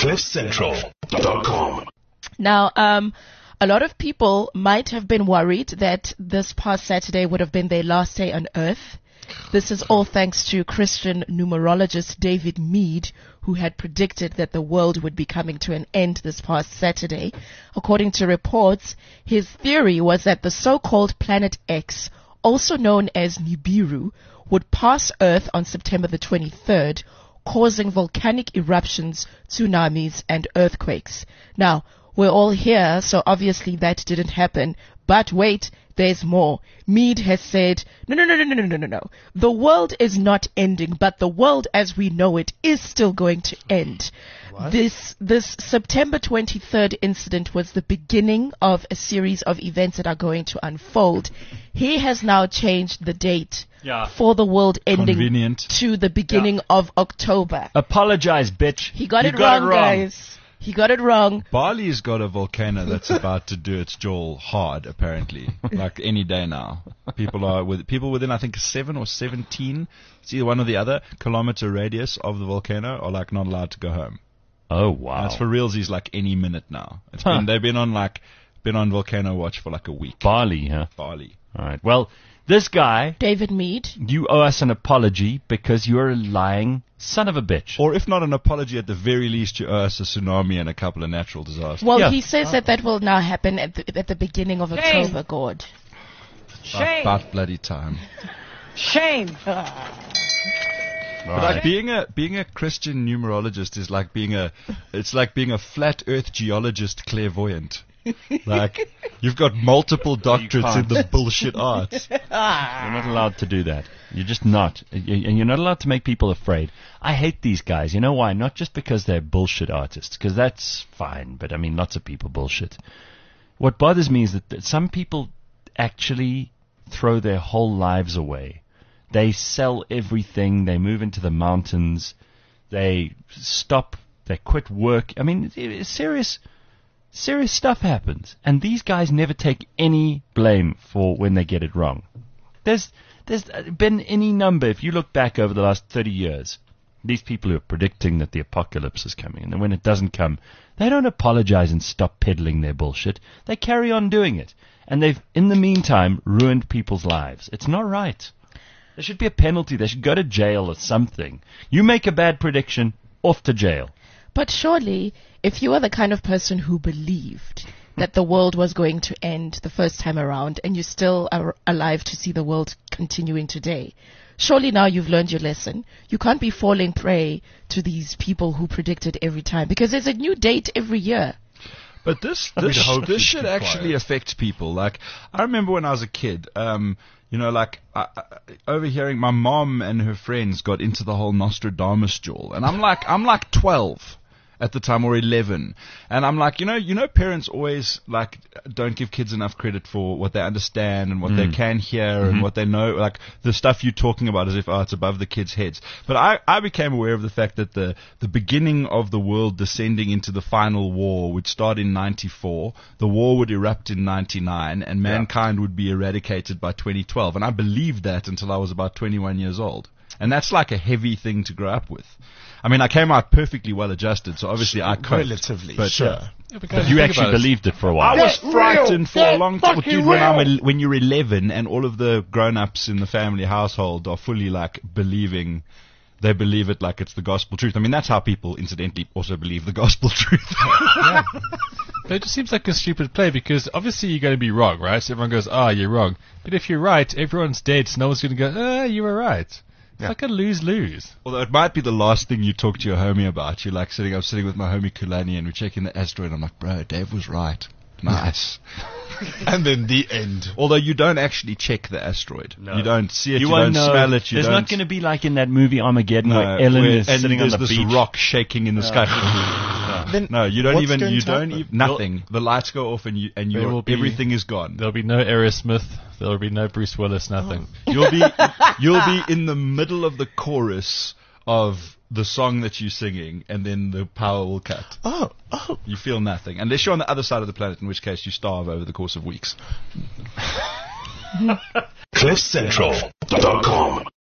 CliffCentral.com. Now, a lot of people might have been worried that this past Saturday would have been their last day on Earth. This is all thanks to Christian numerologist David Meade, who had predicted that the world would be coming to an end this past Saturday. According to reports, his theory was that the so-called Planet X, also known as Nibiru, would pass Earth on September the 23rd, causing volcanic eruptions, tsunamis, and earthquakes. Now, we're all here, so obviously that didn't happen. But wait, there's more. Meade has said, no. The world is not ending, but the world as we know it is still going to end. What? This September 23rd incident was the beginning of a series of events that are going to unfold. He has now changed the date for the world ending to the beginning of October. Apologize, bitch. He got it wrong, guys. He got it wrong. Bali's got a volcano that's about to do its jaw hard, apparently. Like any day now. People within, I think, 7 or 17, it's either one or the other, kilometer radius of the volcano are like not allowed to go home. Oh, wow. And it's for realsies like any minute now. They've been on volcano watch for like a week. Bali, huh? Bali. All right. Well, this guy, David Meade, you owe us an apology because you're a lying son of a bitch. Or if not an apology, at the very least, you owe us a tsunami and a couple of natural disasters. Well, he says that will now happen at the beginning of October, God. Shame. About bloody time. Shame. But like being a Christian numerologist is like being a flat Earth geologist clairvoyant. Like you've got multiple doctorates in the bullshit arts. You're not allowed to do that. You're just not. And you're not allowed to make people afraid. I hate these guys. You know why? Not just because they're bullshit artists, because that's fine. But I mean, lots of people bullshit. What bothers me is that some people actually throw their whole lives away. They sell everything. They move into the mountains. They stop. They quit work. I mean, serious stuff happens. And these guys never take any blame for when they get it wrong. There's been any number, if you look back over the last 30 years, these people who are predicting that the apocalypse is coming, and then when it doesn't come, they don't apologize and stop peddling their bullshit. They carry on doing it. And they've, in the meantime, ruined people's lives. It's not right. There should be a penalty. They should go to jail or something. You make a bad prediction, off to jail. But surely, if you are the kind of person who believed that the world was going to end the first time around and you still are alive to see the world continuing today, surely now you've learned your lesson. You can't be falling prey to these people who predicted every time, because there's a new date every year. But this should actually affect people. Like, I remember when I was a kid, overhearing my mom and her friends got into the whole Nostradamus jewel. And I'm like 12 at the time, or 11. And I'm like, parents always like don't give kids enough credit for what they understand and what they can hear and what they know, like the stuff you're talking about as if it's above the kids' heads. But I became aware of the fact that the beginning of the world descending into the final war would start in 94, the war would erupt in 99, and mankind would be eradicated by 2012. And I believed that until I was about 21 years old. And that's like a heavy thing to grow up with. I mean, I came out perfectly well adjusted, so obviously I coped. Relatively, but, sure. But you actually believed it for a while. I was frightened for a long time. Dude, when you're 11 and all of the grown-ups in the family household are fully like believing, they believe it like it's the gospel truth. I mean, that's how people, incidentally, also believe the gospel truth. Yeah. But it just seems like a stupid play, because obviously you're going to be wrong, right? So everyone goes, you're wrong. But if you're right, everyone's dead, so no one's going to go, you were right. It's like a lose-lose. Although it might be the last thing you talk to your homie about. You're like I'm sitting with my homie Kulani and we're checking the asteroid. I'm like, bro, Dave was right. Nice. And then the end. Although you don't actually check the asteroid. No. You don't see it, you don't smell it. There's not going to be like in that movie Armageddon where Ellen is sitting on the beach. And there's this rock shaking in the sky. No, you don't even, nothing. The lights go off and everything is gone. There'll be no Aerosmith. There'll be no Bruce Willis, nothing. You'll be in the middle of the chorus of the song that you're singing, and then the power will cut. Oh. You feel nothing. Unless you're on the other side of the planet, in which case you starve over the course of weeks. CliffCentral.com